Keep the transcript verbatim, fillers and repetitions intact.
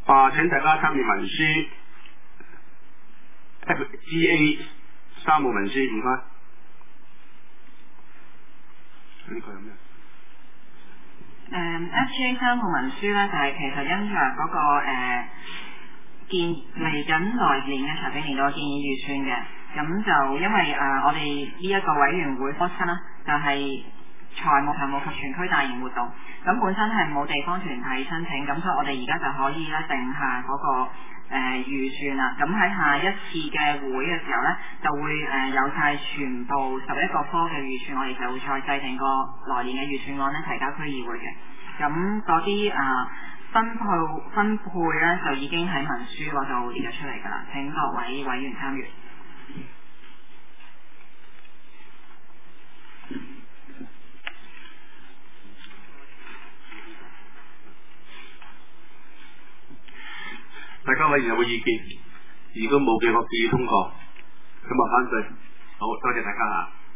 啊，請大家參閱文書 F G A 三號文書，唔該。呢個有咩？ 誒、um, F G A 三號文書咧，就係、是、其實因着嗰、那個誒、呃、建嚟緊來年嘅財政年度建議預算嘅，咁就因為誒、呃、我哋呢一個委員會科室啦，就係、是、財務財務及全區大型活動，咁本身係冇地方團體申請，咁所以我哋而家就可以咧定下嗰、那個誒、呃、預算啦。咁喺下一次嘅會嘅時候咧，就會誒、呃、有晒全部十一個科嘅預算，我哋就會再制定個來年嘅預算案咧提交區議會嘅。咁嗰啲啊分配分配咧就已經喺文書嗰度列咗出嚟㗎啦，請各位委員參閱。 大家委員有冇意見？如果冇嘅，我建議通過。咁啊，反對。好多謝大家啊！